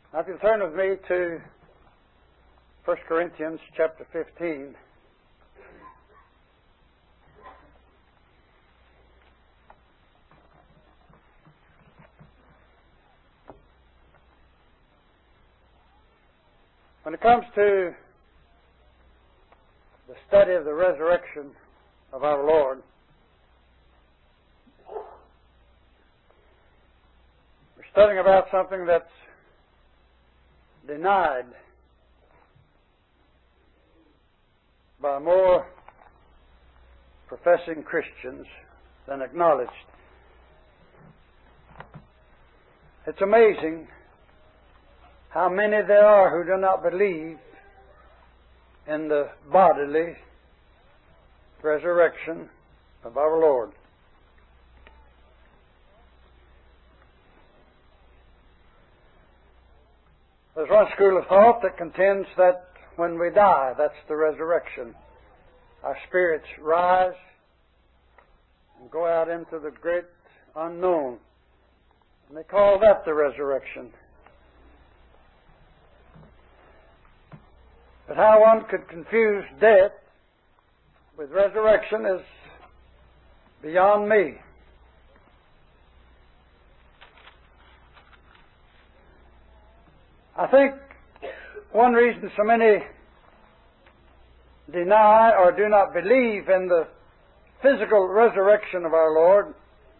Now, if you'll turn with me to 1 Corinthians chapter 15. When it comes to the study of the resurrection of our Lord, we're studying about something that's denied by more professing Christians than acknowledged. It's amazing how many there are who do not believe in the bodily resurrection of our Lord. There's one school of thought that contends that when we die, that's the resurrection. Our spirits rise and go out into the great unknown. And they call that the resurrection. But how one could confuse death with resurrection is beyond me. I think one reason so many deny or do not believe in the physical resurrection of our Lord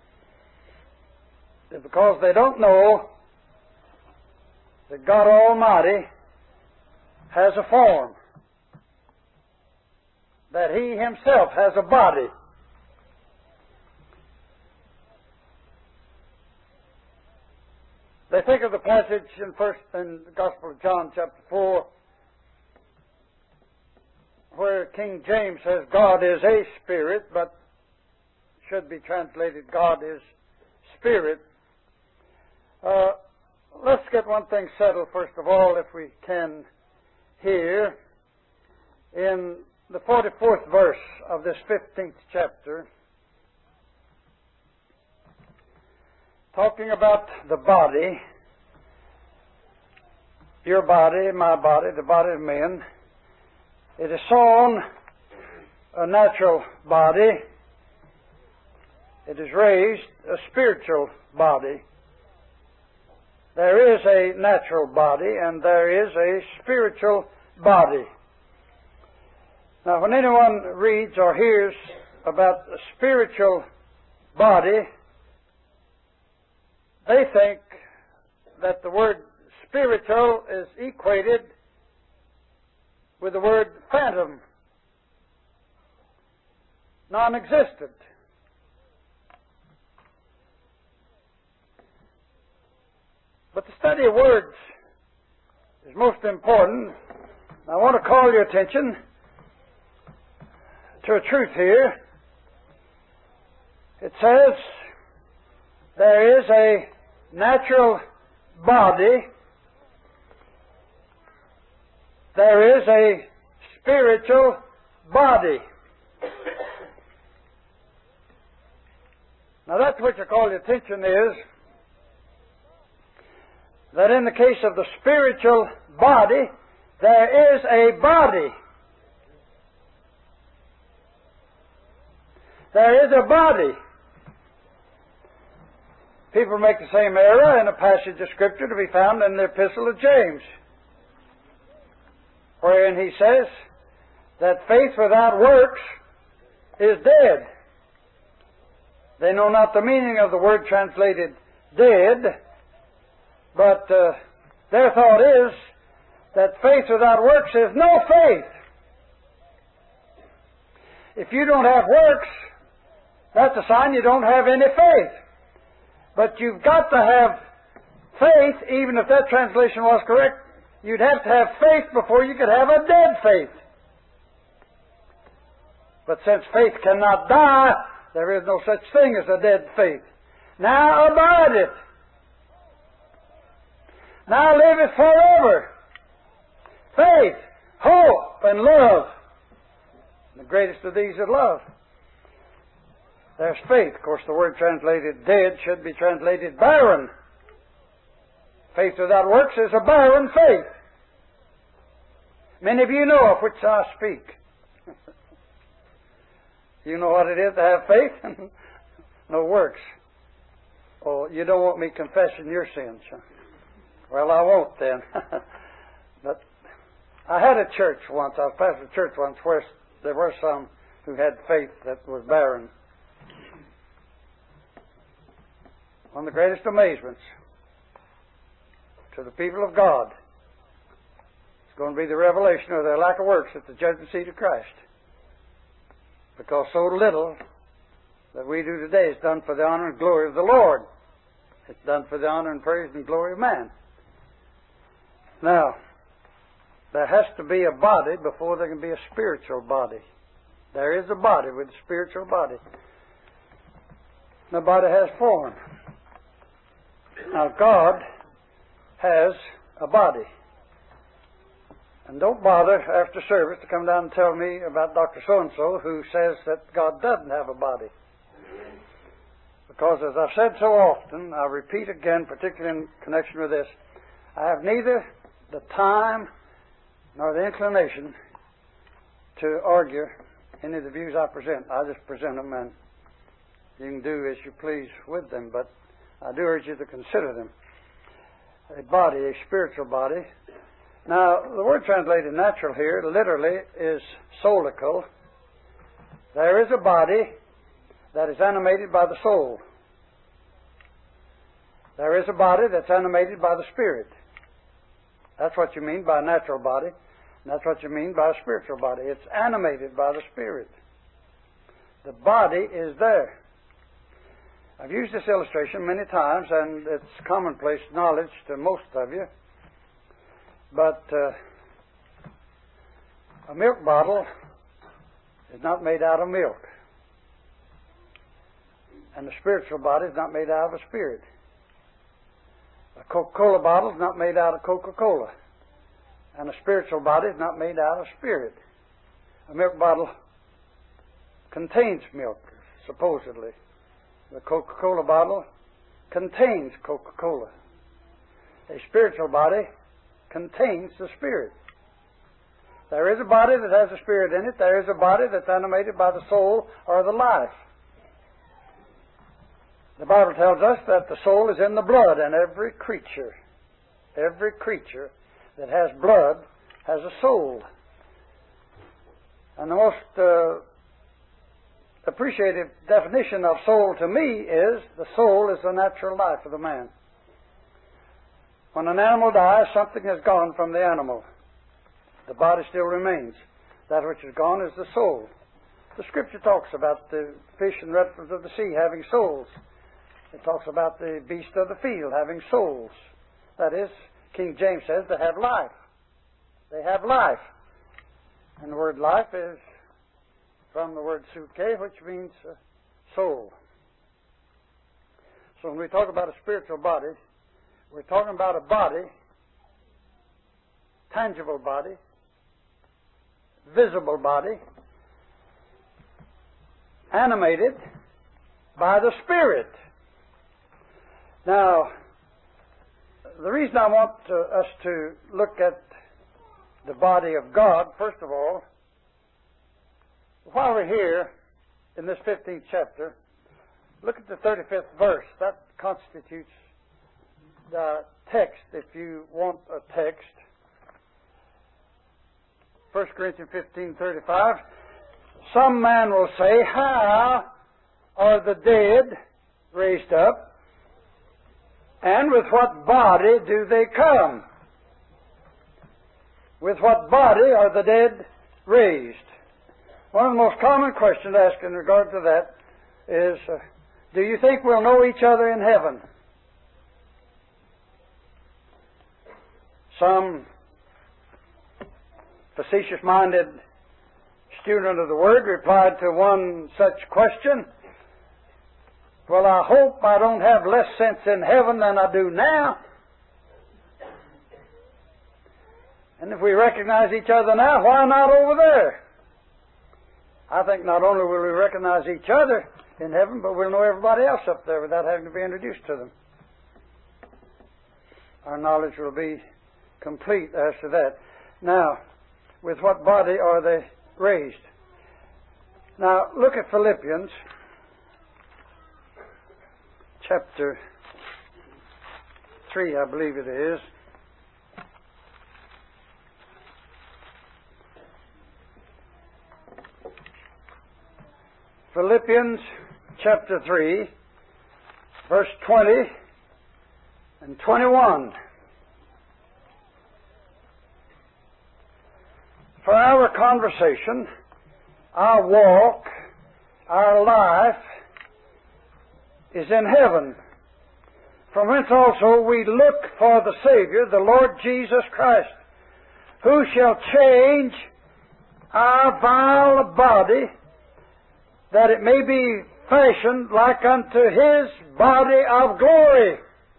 is because they don't know that God Almighty has a form, that He Himself has a body. They think of the passage in the Gospel of John chapter 4 where King James says God is a spirit, but should be translated God is spirit. Let's get one thing settled first of all, if we can, here in the 44th verse of this 15th chapter, talking about the body, your body, my body, the body of men. It is sown a natural body. It is raised a spiritual body. There is a natural body and there is a spiritual body. Now, when anyone reads or hears about a spiritual body, they think that the word spiritual is equated with the word phantom, non-existent. But the study of words is most important. I want to call your attention to a truth here. It says there is a natural body, there is a spiritual body. Now that which I call your attention is that in the case of the spiritual body, there is a body. There is a body. People make the same error in a passage of Scripture to be found in the Epistle of James, wherein he says that faith without works is dead. They know not the meaning of the word translated dead, but their thought is that faith without works is no faith. If you don't have works, that's a sign you don't have any faith. But you've got to have faith, even if that translation was correct. You'd have to have faith before you could have a dead faith. But since faith cannot die, there is no such thing as a dead faith. Now abide it. Now live it forever. Faith, hope, and love. The greatest of these is love. There's faith. Of course, the word translated dead should be translated barren. Faith without works is a barren faith. Many of you know of which I speak. You know what it is to have faith? No works. Oh, you don't want me confessing your sins. Well, I won't then. But I had a church once. I was pastor of a church once where there were some who had faith that was barren. One of the greatest amazements to the people of God is going to be the revelation of their lack of works at the judgment seat of Christ. Because so little that we do today is done for the honor and glory of the Lord. It's done for the honor and praise and glory of man. Now, there has to be a body before there can be a spiritual body. There is a body with a spiritual body. The body has form. Now, God has a body. And don't bother after service to come down and tell me about Dr. So-and-so who says that God doesn't have a body. Because as I've said so often, I repeat again, particularly in connection with this, I have neither the time nor the inclination to argue any of the views I present. I just present them and you can do as you please with them, but I do urge you to consider them. A body, a spiritual body. Now, the word translated natural here literally is soulical. There is a body that is animated by the soul. There is a body that's animated by the Spirit. That's what you mean by a natural body, and that's what you mean by a spiritual body. It's animated by the Spirit. The body is there. I've used this illustration many times, and it's commonplace knowledge to most of you. But a milk bottle is not made out of milk. And the spiritual body is not made out of a spirit. A Coca-Cola bottle is not made out of Coca-Cola. And a spiritual body is not made out of spirit. A milk bottle contains milk, supposedly. The Coca-Cola bottle contains Coca-Cola. A spiritual body contains the Spirit. There is a body that has a spirit in it. There is a body that's animated by the soul or the life. The Bible tells us that the soul is in the blood, and every creature that has blood has a soul. And the most appreciative definition of soul to me is the soul is the natural life of the man. When an animal dies, something has gone from the animal. The body still remains. That which is gone is the soul. The Scripture talks about the fish and reptiles of the sea having souls. It talks about the beasts of the field having souls. That is, King James says they have life. They have life. And the word life is from the word suke, which means soul. So when we talk about a spiritual body, we're talking about a body, tangible body, visible body, animated by the Spirit. Now, the reason I want us to look at the body of God, first of all, while we're here in this 15th chapter, look at the 35th verse. That constitutes the text, if you want a text. 1 Corinthians 15:35. Some man will say, how are the dead raised up? And with what body do they come? With what body are the dead raised? One of the most common questions asked in regard to that is, do you think we'll know each other in heaven? Some facetious-minded student of the Word replied to one such question, well, I hope I don't have less sense in heaven than I do now. And if we recognize each other now, why not over there? I think not only will we recognize each other in heaven, but we'll know everybody else up there without having to be introduced to them. our knowledge will be complete as to that. Now, with what body are they raised? Now, look at Philippians chapter 3, I believe it is. Philippians chapter 3, verse 20 and 21. For our conversation, our walk, our life is in heaven, from whence also we look for the Savior, the Lord Jesus Christ, who shall change our vile body, that it may be fashioned like unto His body of glory,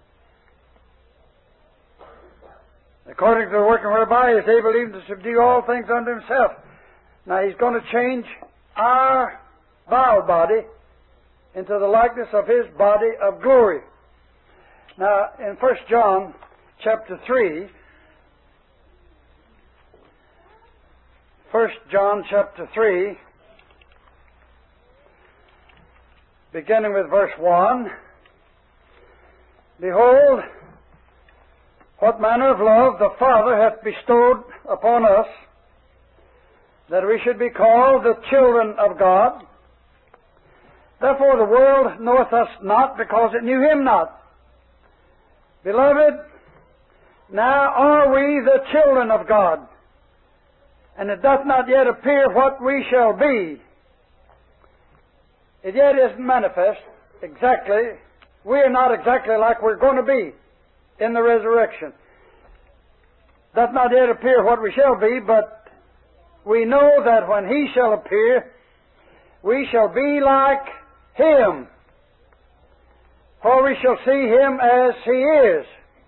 according to the working whereby He is able even to subdue all things unto Himself. Now He's going to change our vile body into the likeness of His body of glory. Now, in 1 John chapter 3, 1 John chapter 3, beginning with verse 1, Behold, what manner of love the Father hath bestowed upon us, that we should be called the children of God. Therefore the world knoweth us not, because it knew Him not. Beloved, now are we the children of God, and it doth not yet appear what we shall be. It yet isn't manifest exactly. We are not exactly like we're going to be in the resurrection. Doth not yet appear what we shall be, but we know that when He shall appear, we shall be like Him, for we shall see Him as He is.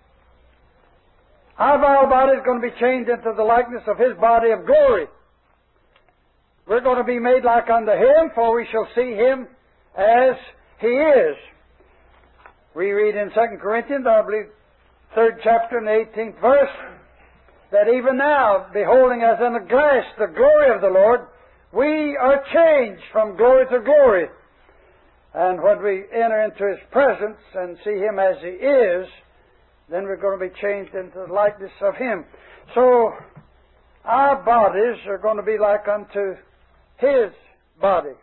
Our vile body is going to be changed into the likeness of His body of glory. We're going to be made like unto Him, for we shall see Him as He is. We read in 2 Corinthians, I believe, 3rd chapter and the 18th verse, that even now, beholding as in a glass the glory of the Lord, we are changed from glory to glory. And when we enter into His presence and see Him as He is, then we're going to be changed into the likeness of Him. So, our bodies are going to be like unto His body.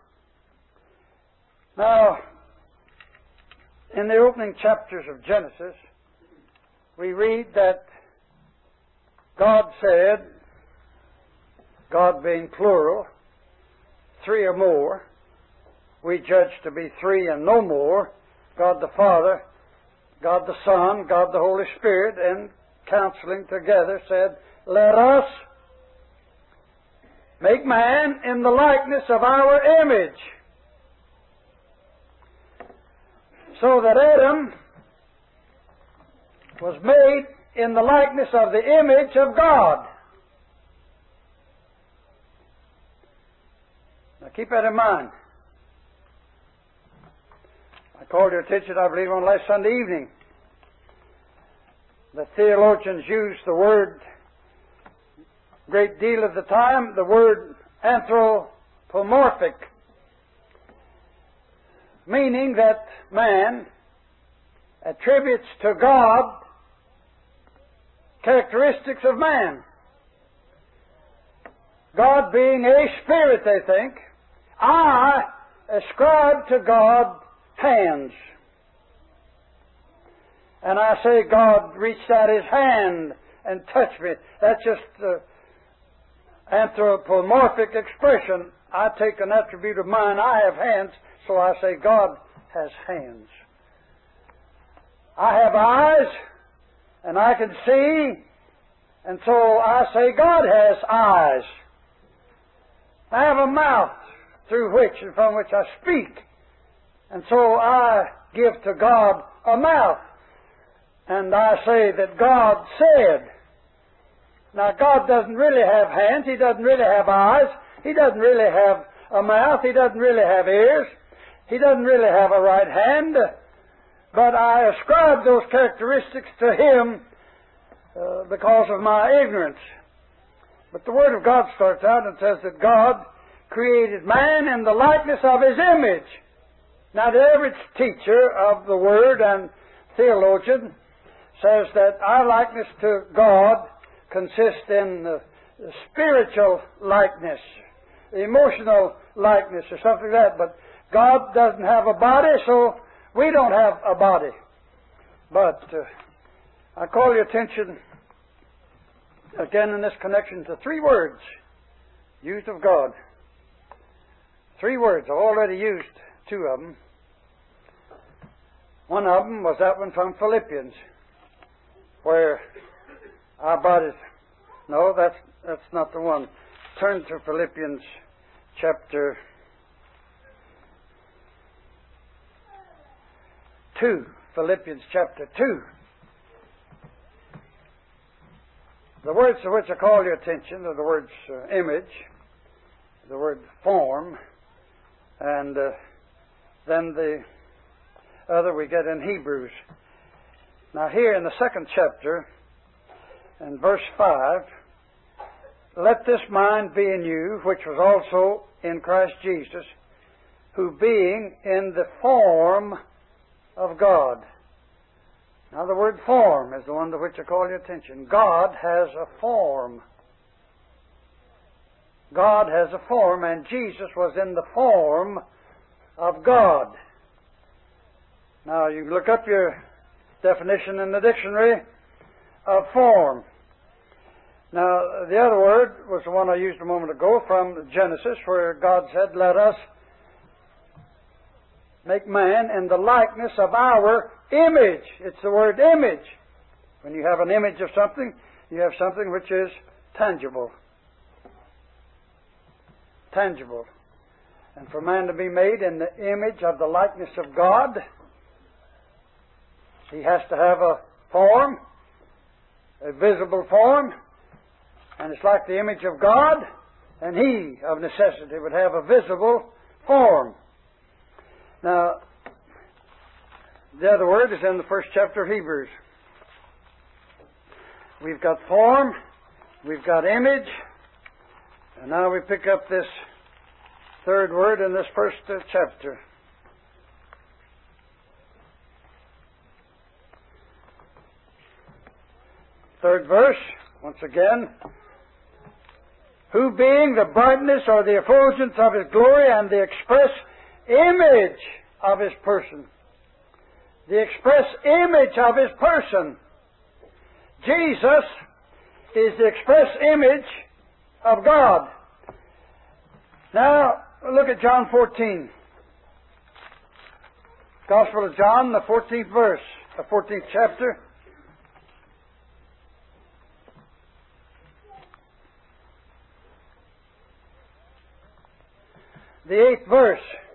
Now, in the opening chapters of Genesis, we read that God said, God being plural, three or more, we judge to be three and no more, God the Father, God the Son, God the Holy Spirit, and counseling together said, let us make man in the likeness of our image. So that Adam was made in the likeness of the image of God. Now keep that in mind. I called your attention, I believe, on last Sunday evening. The theologians use the word, great deal of the time, the word anthropomorphic, meaning that man attributes to God characteristics of man. God being a spirit, they think, I ascribe to God hands. And I say God reached out His hand and touched me. That's just the anthropomorphic expression. I take an attribute of mine, I have hands, so I say God has hands. I have eyes, and I can see, and so I say God has eyes. I have a mouth through which and from which I speak, and so I give to God a mouth, and I say that God said. Now God doesn't really have hands, He doesn't really have eyes, He doesn't really have a mouth, He doesn't really have ears, He doesn't really have a right hand, but I ascribe those characteristics to Him because of my ignorance. But the Word of God starts out and says that God created man in the likeness of His image. Now, the average teacher of the Word and theologian says that our likeness to God consists in the spiritual likeness, the emotional likeness, or something like that. But God doesn't have a body, so we don't have a body. But I call your attention again in this connection to three words used of God. Three words. I've already used two of them. One of them was that one from Philippians, where our bodies... No, that's not the one. Turn to Philippians chapter 2. Philippians chapter 2. The words to which I call your attention are the words image, the word form, and then the other we get in Hebrews. Now here in the second chapter, in verse 5, let this mind be in you, which was also in Christ Jesus, who being in the form of God. Now the word form is the one to which I call your attention. God has a form. God has a form, and Jesus was in the form of God. Now you look up your definition in the dictionary of form. Now the other word was the one I used a moment ago from Genesis, where God said, let us make man in the likeness of our image. It's the word image. When you have an image of something, you have something which is tangible. Tangible. And for man to be made in the image of the likeness of God, he has to have a form, a visible form, and it's like the image of God, and he, of necessity, would have a visible form. Now, the other word is in the first chapter of Hebrews. We've got form, we've got image, and now we pick up this third word in this first chapter. Third verse, once again. Who being the brightness or the effulgence of His glory and the express image of His person. The express image of His person. Jesus is the express image of God. Now, look at John 14. Gospel of John, the 14th verse, the 14th chapter. The 8th verse.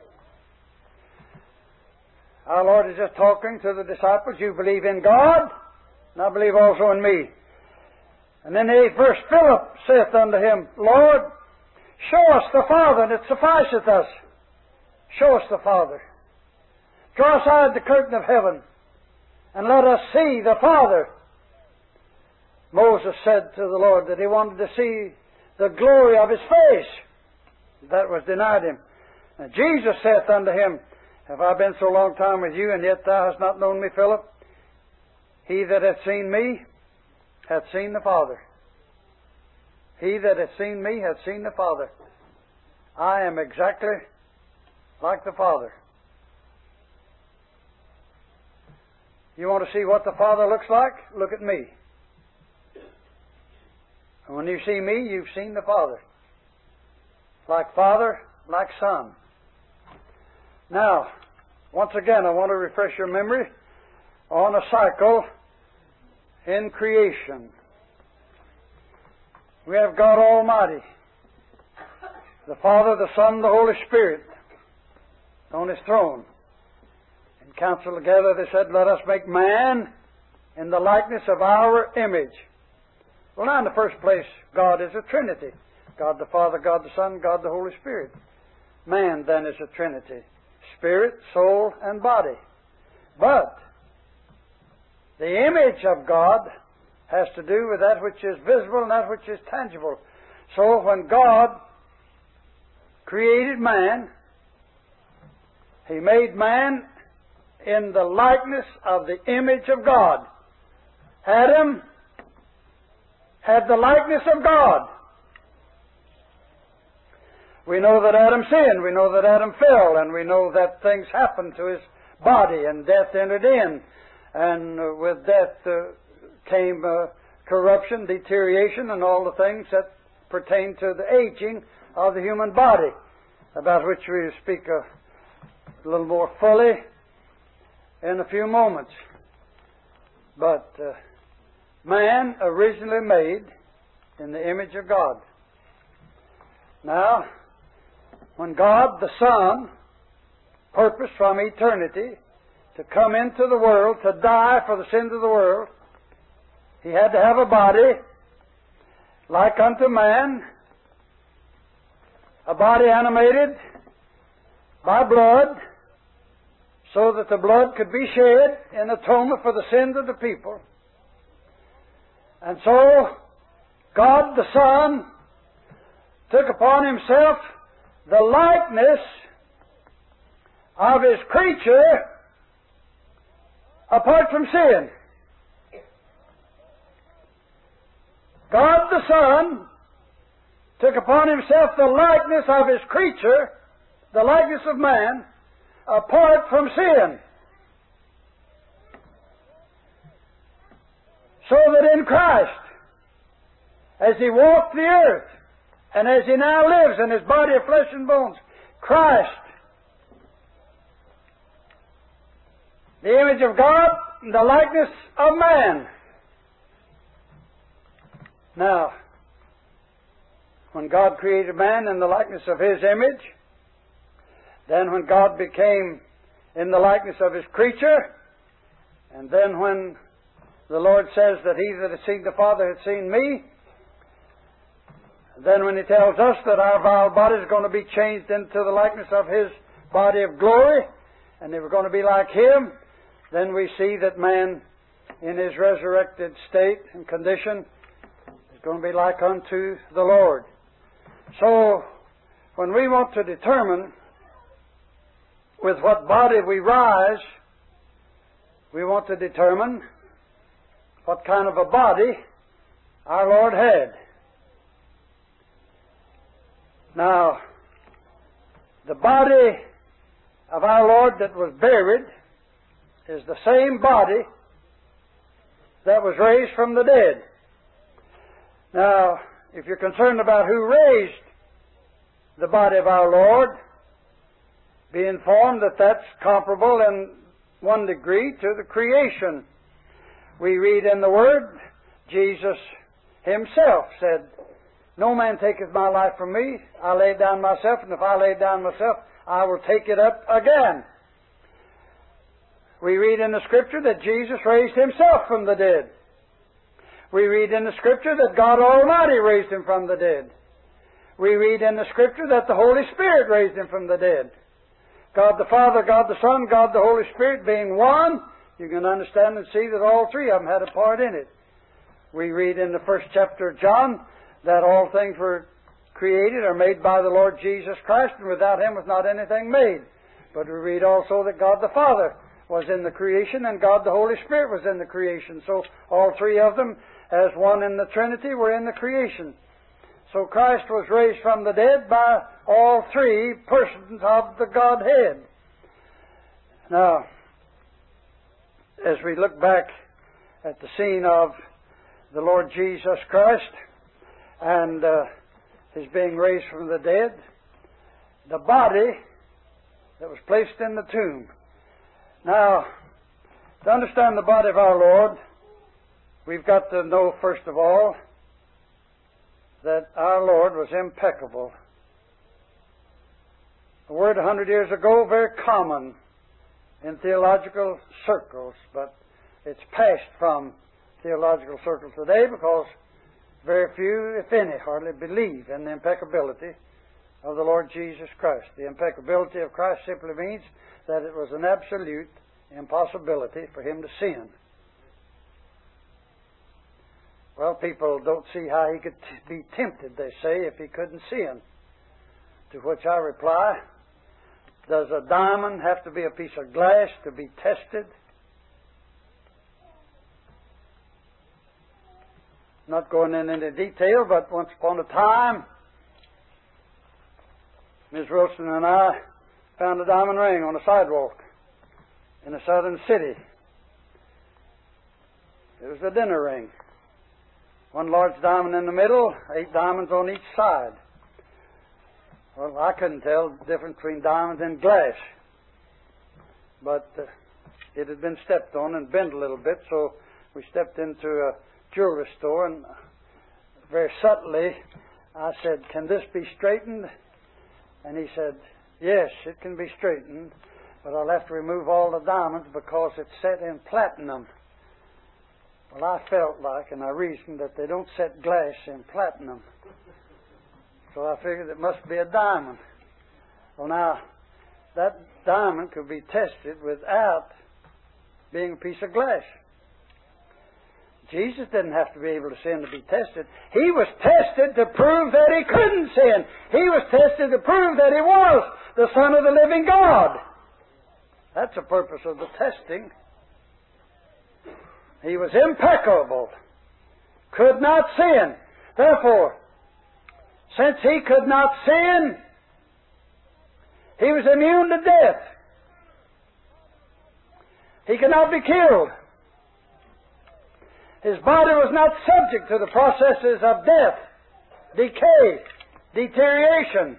Our Lord is just talking to the disciples. You believe in God, and I believe also in me. And then the 8th verse, Philip saith unto Him, Lord, show us the Father, and it sufficeth us. Show us the Father. Draw aside the curtain of heaven, and let us see the Father. Moses said to the Lord that he wanted to see the glory of His face. That was denied him. And Jesus saith unto him, Have I been so long time with you, and yet thou hast not known me, Philip? He that hath seen me hath seen the Father. He that hath seen me hath seen the Father. I am exactly like the Father. You want to see what the Father looks like? Look at me. And when you see me, you've seen the Father. Like Father, like Son. Now, once again, I want to refresh your memory on a cycle in creation. We have God Almighty, the Father, the Son, the Holy Spirit on His throne. In council together they said, let us make man in the likeness of our image. Well, now in the first place, God is a Trinity. God the Father, God the Son, God the Holy Spirit. Man then is a Trinity. Spirit, soul, and body. But the image of God has to do with that which is visible and that which is tangible. So when God created man, He made man in the likeness of the image of God. Adam had the likeness of God. We know that Adam sinned, we know that Adam fell, and we know that things happened to his body, and death entered in. And with death came corruption, deterioration, and all the things that pertain to the aging of the human body, about which we will speak a little more fully in a few moments. But man originally made in the image of God. Now, when God the Son purposed from eternity to come into the world, to die for the sins of the world, He had to have a body like unto man, a body animated by blood, so that the blood could be shed in atonement for the sins of the people. And so, God the Son took upon Himself the likeness of His creature apart from sin. God the Son took upon Himself the likeness of His creature, the likeness of man, apart from sin. So that in Christ, as He walked the earth, and as He now lives in His body of flesh and bones, Christ, the image of God, the likeness of man. Now, when God created man in the likeness of His image, then when God became in the likeness of His creature, and then when the Lord says that He that has seen the Father has seen me, then when He tells us that our vile body is going to be changed into the likeness of His body of glory, and they were going to be like Him, then we see that man in his resurrected state and condition is going to be like unto the Lord. So, when we want to determine with what body we rise, we want to determine what kind of a body our Lord had. Now, the body of our Lord that was buried is the same body that was raised from the dead. Now, if you're concerned about who raised the body of our Lord, be informed that that's comparable in one degree to the creation. We read in the Word, Jesus Himself said, "No man taketh my life from me. I lay it down myself, and if I lay it down myself, I will take it up again." We read in the Scripture that Jesus raised Himself from the dead. We read in the Scripture that God Almighty raised Him from the dead. We read in the Scripture that the Holy Spirit raised Him from the dead. God the Father, God the Son, God the Holy Spirit being one, you can understand and see that all three of them had a part in it. We read in the first chapter of John that all things were created or made by the Lord Jesus Christ, and without Him was not anything made. But we read also that God the Father was in the creation, and God the Holy Spirit was in the creation. So all three of them, as one in the Trinity, were in the creation. So Christ was raised from the dead by all three persons of the Godhead. Now, as we look back at the scene of the Lord Jesus Christ and His being raised from the dead, the body that was placed in the tomb. Now, to understand the body of our Lord, we've got to know, first of all, that our Lord was impeccable. A word 100 years ago, very common in theological circles, but it's passed from theological circles today because very few, if any, hardly believe in the impeccability of the Lord Jesus Christ. The impeccability of Christ simply means that it was an absolute impossibility for Him to sin. Well, people don't see how he could be tempted, they say, if he couldn't see him. To which I reply, does a diamond have to be a piece of glass to be tested? Not going into detail, but once upon a time, Ms. Wilson and I found a diamond ring on a sidewalk in a southern city. It was a dinner ring. One large diamond in the middle, 8 diamonds on each side. Well, I couldn't tell the difference between diamonds and glass. But it had been stepped on and bent a little bit, so we stepped into a jewelry store, and very subtly I said, "Can this be straightened?" And he said, "Yes, it can be straightened, but I'll have to remove all the diamonds because it's set in platinum." Well, I felt like, and I reasoned, that they don't set glass in platinum. So I figured it must be a diamond. Well, now, that diamond could be tested without being a piece of glass. Jesus didn't have to be able to sin to be tested. He was tested to prove that he couldn't sin. He was tested to prove that he was the Son of the living God. That's the purpose of the testing. He was impeccable, could not sin. Therefore, since he could not sin, he was immune to death. He could not be killed. His body was not subject to the processes of death, decay, deterioration.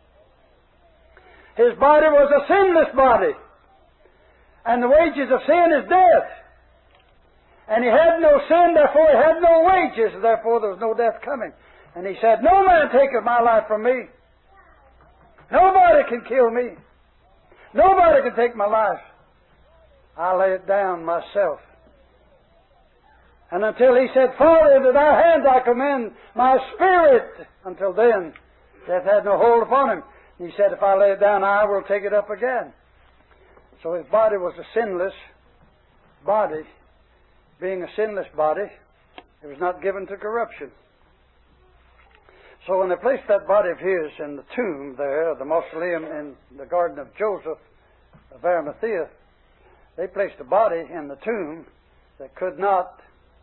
His body was a sinless body. And the wages of sin is death. And he had no sin, therefore he had no wages, therefore there was no death coming. And he said, "No man taketh my life from me. Nobody can kill me. Nobody can take my life. I lay it down myself." And until he said, "Father, into thy hands I commend my spirit," until then, death had no hold upon him. And he said, "If I lay it down, I will take it up again." So his body was a sinless body. Being a sinless body, it was not given to corruption. So when they placed that body of his in the tomb there, the mausoleum in the garden of Joseph of Arimathea, they placed a body in the tomb that could not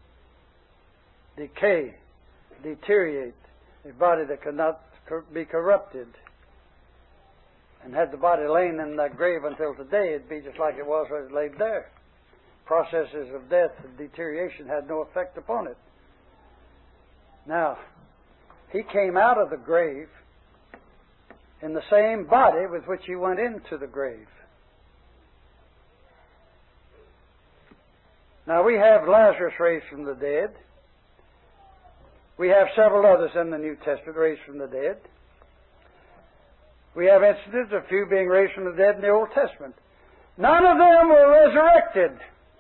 decay, deteriorate, a body that could not be corrupted. And had the body lain in that grave until today, it'd be just like it was when it laid there. Processes of death and deterioration had no effect upon it. Now, he came out of the grave in the same body with which he went into the grave. Now, we have Lazarus raised from the dead. We have several others in the New Testament raised from the dead. We have instances of few being raised from the dead in the Old Testament. None of them were resurrected.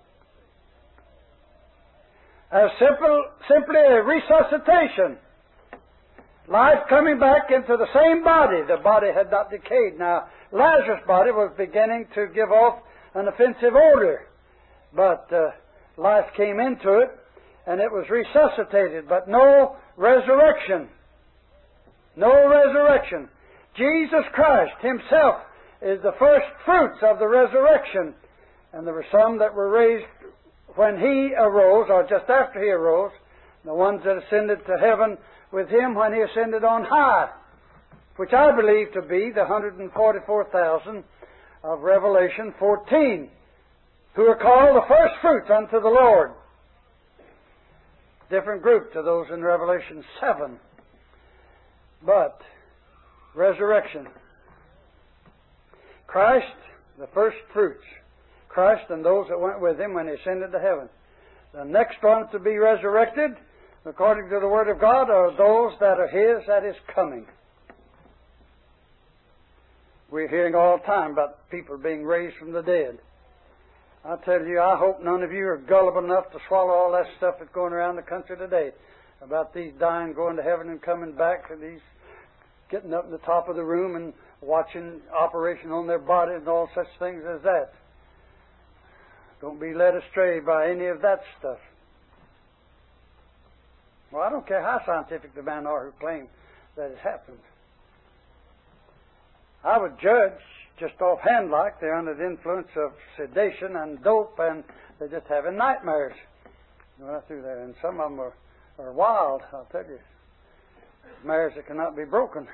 As simply a resuscitation. Life coming back into the same body. The body had not decayed. Now, Lazarus' body was beginning to give off an offensive odor. But life came into it, and it was resuscitated. But no resurrection. No resurrection. Jesus Christ Himself is the first fruits of the resurrection. And there were some that were raised when He arose, or just after He arose, the ones that ascended to heaven with Him when He ascended on high, which I believe to be the 144,000 of Revelation 14, who are called the first fruits unto the Lord. Different group to those in Revelation 7. But, resurrection. Christ, the first fruits. Christ and those that went with Him when He ascended to heaven. The next one to be resurrected, according to the Word of God, are those that are His that is coming. We're hearing all the time about people being raised from the dead. I tell you, I hope none of you are gullible enough to swallow all that stuff that's going around the country today about these dying going to heaven and coming back, and these getting up in the top of the room and watching operation on their bodies and all such things as that. Don't be led astray by any of that stuff. Well, I don't care how scientific the men are who claim that it happened. I would judge, just offhand like, they're under the influence of sedation and dope, and they're just having nightmares. Right through there. And some of them are wild, I'll tell you. Mares that cannot be broken.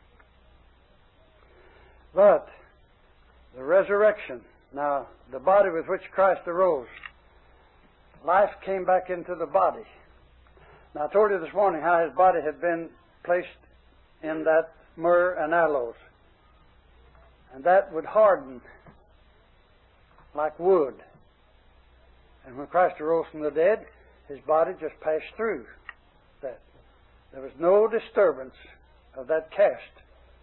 But the resurrection, now the body with which Christ arose, life came back into the body. Now I told you this morning how his body had been placed in that myrrh and aloes. And that would harden like wood. And when Christ arose from the dead, his body just passed through that. There was no disturbance of that cast.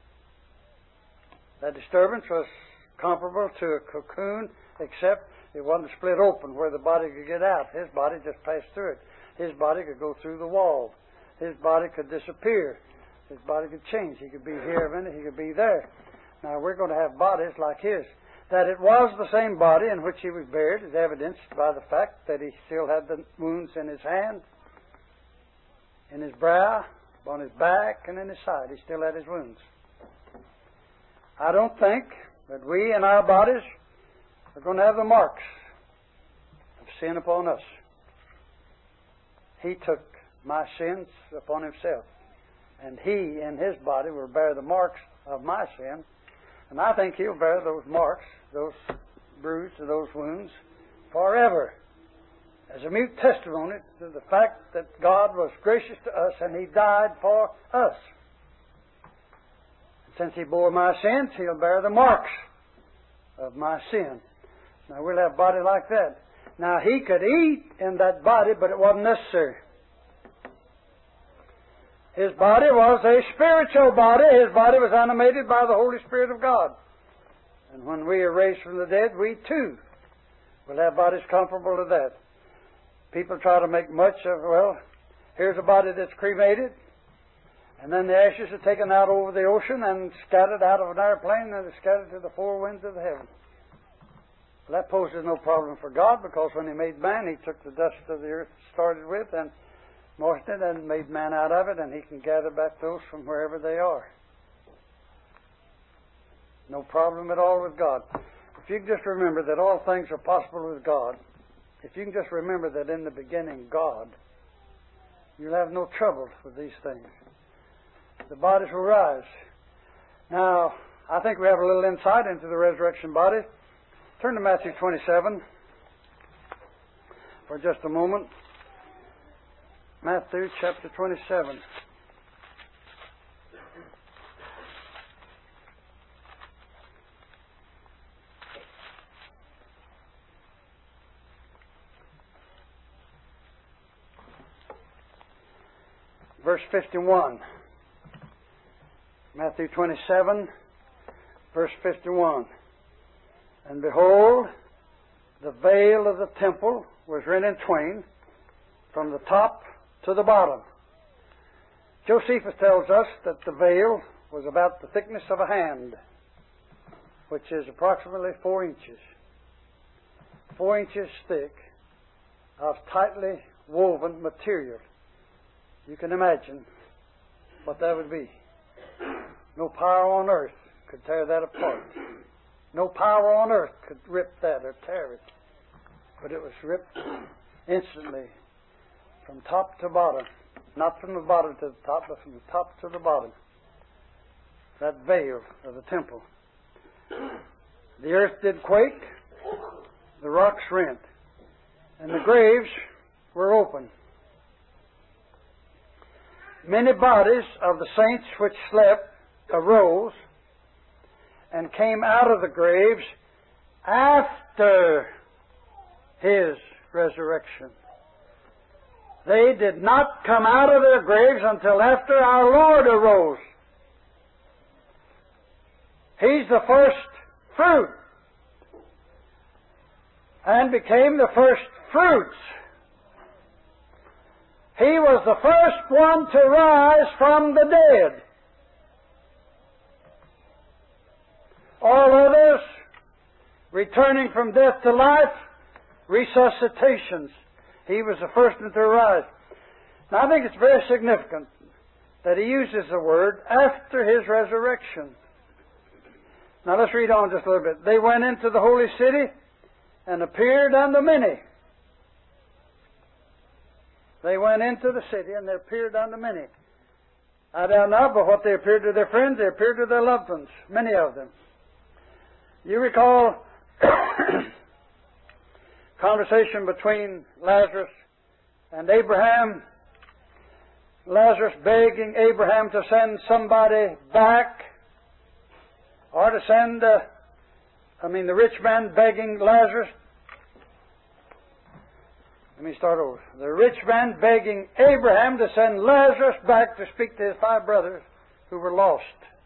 That disturbance was comparable to a cocoon, except it wasn't split open where the body could get out. His body just passed through it. His body could go through the wall. His body could disappear. His body could change. He could be here a minute, he could be there. Now we're going to have bodies like his. That it was the same body in which he was buried is evidenced by the fact that he still had the wounds in his hand, in his brow, on his back, and in his side. He still had his wounds. I don't think that we in our bodies are going to have the marks of sin upon us. He took my sins upon himself, and he in his body will bear the marks of my sin. And I think he'll bear those marks, those bruises, those wounds, forever, as a mute testimony to the fact that God was gracious to us and he died for us. And since he bore my sins, he'll bear the marks of my sin. Now we'll have a body like that. Now he could eat in that body, but it wasn't necessary. His body was a spiritual body. His body was animated by the Holy Spirit of God. And when we are raised from the dead, we too will have bodies comparable to that. People try to make much of, well, here's a body that's cremated, and then the ashes are taken out over the ocean and scattered out of an airplane, and they're scattered to the four winds of the heaven. Well, that poses no problem for God, because when he made man, he took the dust of the earth started with and moistened it and made man out of it, and he can gather back those from wherever they are. No problem at all with God. If you can just remember that all things are possible with God, if you can just remember that in the beginning, God, you'll have no trouble with these things. The bodies will rise. Now, I think we have a little insight into the resurrection body. Turn to Matthew 27 for just a moment. Matthew chapter 27. Verse 51. Matthew 27, verse 51. And behold, the veil of the temple was rent in twain from the top to the bottom. Josephus tells us that the veil was about the thickness of a hand, which is approximately 4 inches. 4 inches thick of tightly woven material. You can imagine what that would be. No power on earth could tear that apart. No power on earth could rip that or tear it. But it was ripped instantly from top to bottom. Not from the bottom to the top, but from the top to the bottom. That veil of the temple. The earth did quake. The rocks rent. And the graves were open. Many bodies of the saints which slept arose and came out of the graves after his resurrection. They did not come out of their graves until after our Lord arose. He's the first fruit and became the first fruits. He was the first one to rise from the dead. All others, returning from death to life, resuscitations. He was the first one to rise. Now, I think it's very significant that he uses the word after his resurrection. Now, let's read on just a little bit. They went into the holy city and appeared unto many. They went into the city and they appeared unto many. I doubt not, but what they appeared to their friends, they appeared to their loved ones, many of them. You recall conversation between Lazarus and Abraham. Lazarus begging Abraham to send somebody back, or to send, the rich man begging Lazarus. Let me start over. The rich man begging Abraham to send Lazarus back to speak to his 5 brothers who were lost.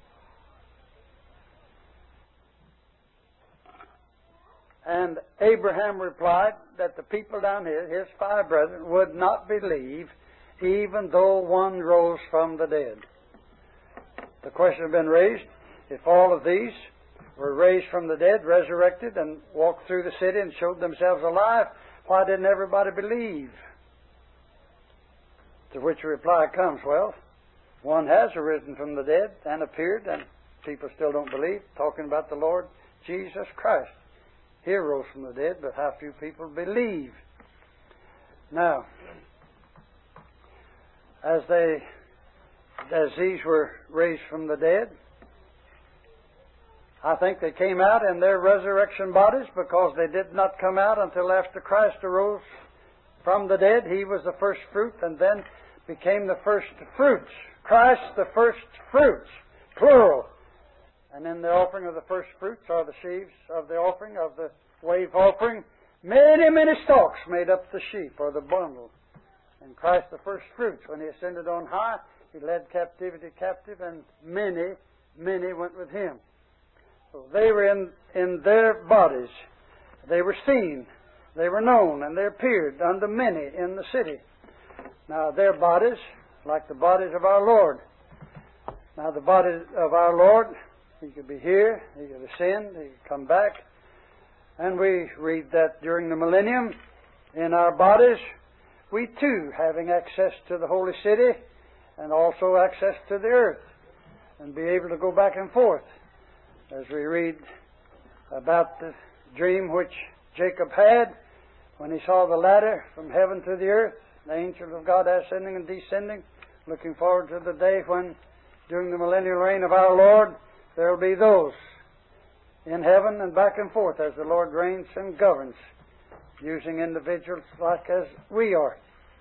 And Abraham replied that the people down here, his 5 brethren, would not believe even though one rose from the dead. The question has been raised, if all of these were raised from the dead, resurrected, and walked through the city and showed themselves alive, why didn't everybody believe? To which the reply comes, well, one has arisen from the dead and appeared, and people still don't believe, talking about the Lord Jesus Christ. He rose from the dead, but how few people believe. Now, as these were raised from the dead, I think they came out in their resurrection bodies because they did not come out until after Christ arose from the dead. He was the first fruit and then became the first fruits. Christ the first fruits, plural. And in the offering of the first fruits are the sheaves of the offering, of the wave offering. Many, many stalks made up the sheaf or the bundle. And Christ the first fruits, when He ascended on high, He led captivity captive, and many, many went with Him. So they were in their bodies. They were seen, they were known, and they appeared unto many in the city. Now their bodies, like the bodies of our Lord. Now the body of our Lord, He could be here, He could ascend, He could come back. And we read that during the millennium, in our bodies, we too, having access to the holy city and also access to the earth, and be able to go back and forth. As we read about the dream which Jacob had when he saw the ladder from heaven to the earth, the angels of God ascending and descending, looking forward to the day when, during the millennial reign of our Lord, there will be those in heaven and back and forth as the Lord reigns and governs, using individuals like as we are.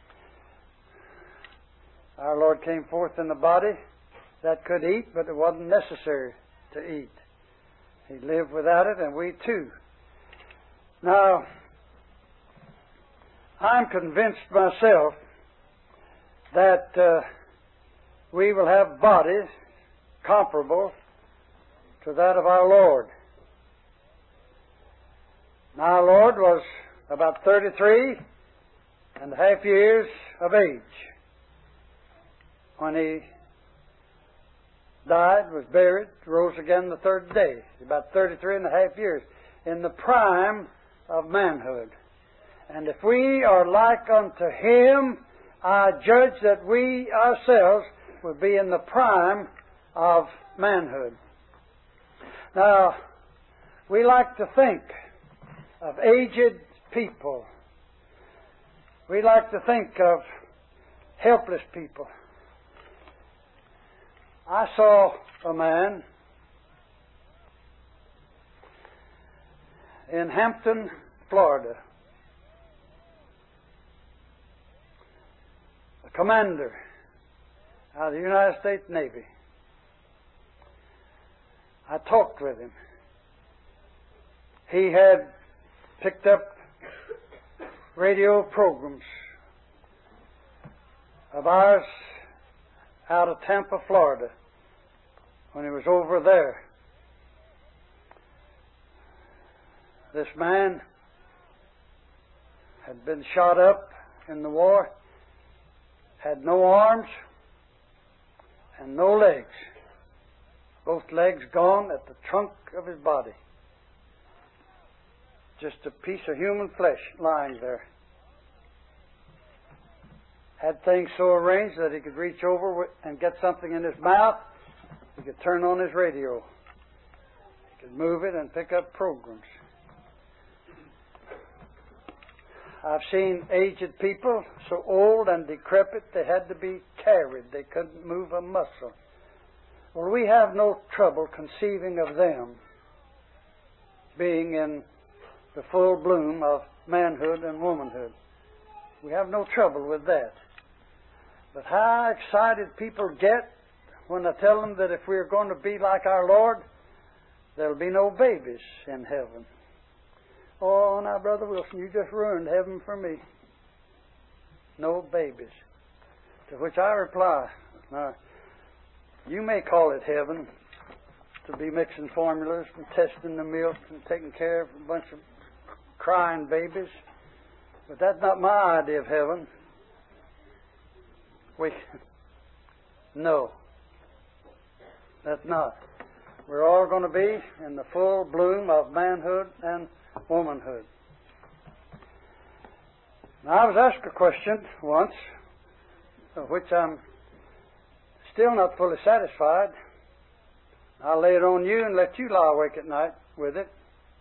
Our Lord came forth in a body that could eat, but it wasn't necessary to eat. He lived without it, and we too. Now, I'm convinced myself that we will have bodies comparable to that of our Lord. Now, our Lord was about 33 and a half years of age when He died, was buried, rose again the third day. About 33 and a half years, in the prime of manhood. And if we are like unto Him, I judge that we ourselves will be in the prime of manhood. Now, we like to think of aged people. We like to think of helpless people. I saw a man in Hampton, Florida, a commander out of the United States Navy. I talked with him. He had picked up radio programs of ours out of Tampa, Florida, when he was over there. This man had been shot up in the war, had no arms and no legs. Both legs gone at the trunk of his body. Just a piece of human flesh lying there. had things so arranged that he could reach over and get something in his mouth. He could turn on his radio. He could move it and pick up programs. I've seen aged people so old and decrepit they had to be carried. They couldn't move a muscle. Well, we have no trouble conceiving of them being in the full bloom of manhood and womanhood. We have no trouble with that. But how excited people get when I tell them that if we're going to be like our Lord, there'll be no babies in heaven. Oh, now, Brother Wilson, you just ruined heaven for me. No babies. To which I reply, now, you may call it heaven to be mixing formulas and testing the milk and taking care of a bunch of crying babies, but that's not my idea of heaven. No, that's not. We're all going to be in the full bloom of manhood and womanhood. Now, I was asked a question once, of which I'm still not fully satisfied. I'll lay it on you and let you lie awake at night with it.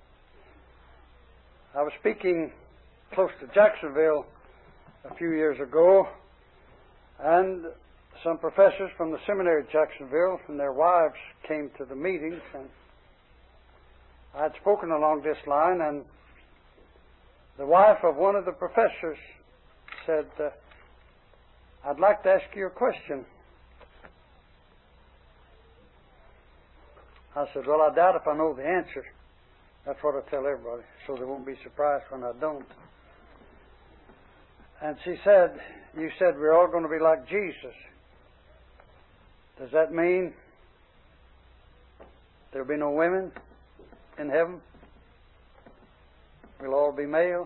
I was speaking close to Jacksonville a few years ago, and some professors from the seminary at Jacksonville and their wives came to the meetings, and I had spoken along this line, and the wife of one of the professors said, I'd like to ask you a question. I said, well, I doubt if I know the answer. That's what I tell everybody, so they won't be surprised when I don't. And she said, you said we're all going to be like Jesus. Does that mean there'll be no women in heaven? We'll all be male?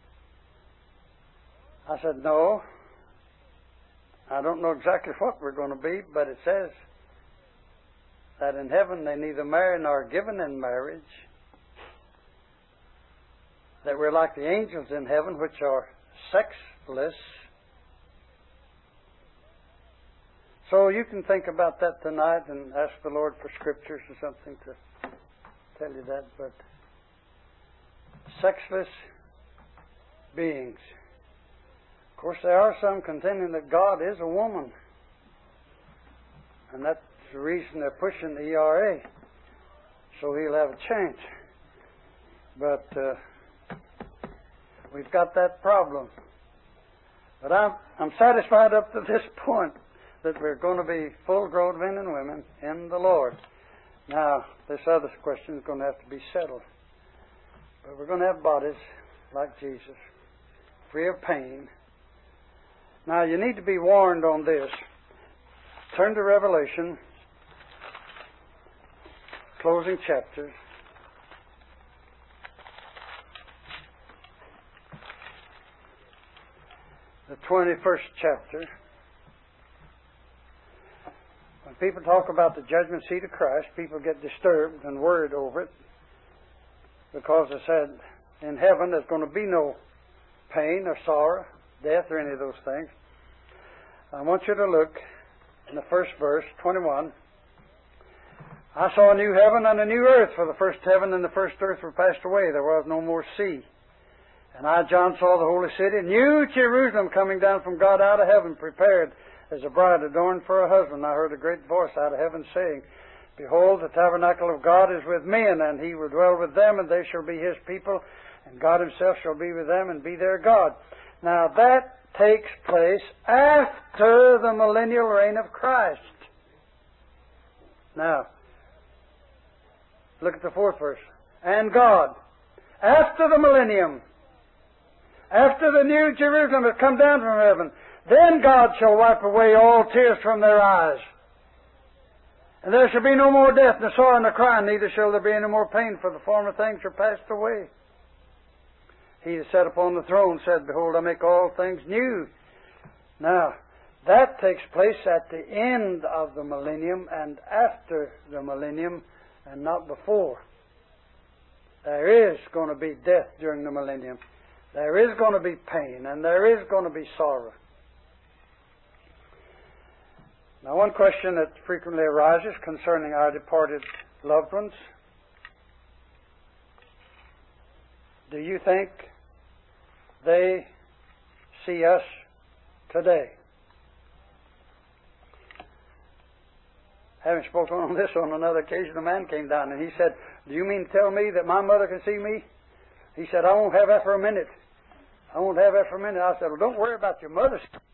I said, no. I don't know exactly what we're going to be, but it says that in heaven they neither marry nor are given in marriage. That we're like the angels in heaven, which are sexless. So you can think about that tonight and ask the Lord for scriptures or something to tell you that. But sexless beings. Of course, there are some contending that God is a woman. And that's the reason they're pushing the ERA. So he'll have a chance. But we've got that problem. But I'm satisfied up to this point that we're going to be full-grown men and women in the Lord. Now, this other question is going to have to be settled. But we're going to have bodies like Jesus, free of pain. Now, you need to be warned on this. Turn to Revelation, closing chapters. The 21st chapter. When people talk about the judgment seat of Christ, people get disturbed and worried over it because they said in heaven there's going to be no pain or sorrow, death, or any of those things. I want you to look in the first verse, 21. I saw a new heaven and a new earth, for the first heaven and the first earth were passed away. There was no more sea. And I, John, saw the holy city, New Jerusalem, coming down from God out of heaven, prepared as a bride adorned for her husband. I heard a great voice out of heaven saying, Behold, the tabernacle of God is with men, and he will dwell with them, and they shall be his people, and God himself shall be with them and be their God. Now that takes place after the millennial reign of Christ. Now, look at the fourth verse. And God, after the millennium, after the New Jerusalem has come down from heaven, then God shall wipe away all tears from their eyes. And there shall be no more death, nor sorrow, nor crying, neither shall there be any more pain, for the former things are passed away. He that sat upon the throne said, Behold, I make all things new. Now, that takes place at the end of the millennium and after the millennium, and not before. There is going to be death during the millennium. There is going to be pain, and there is going to be sorrow. Now, one question that frequently arises concerning our departed loved ones: do you think they see us today? Having spoken on this on another occasion, a man came down and he said, "Do you mean to tell me that my mother can see me?" He said, "I won't have that for a minute. I won't have that for a minute." I said, "Well, don't worry about your mother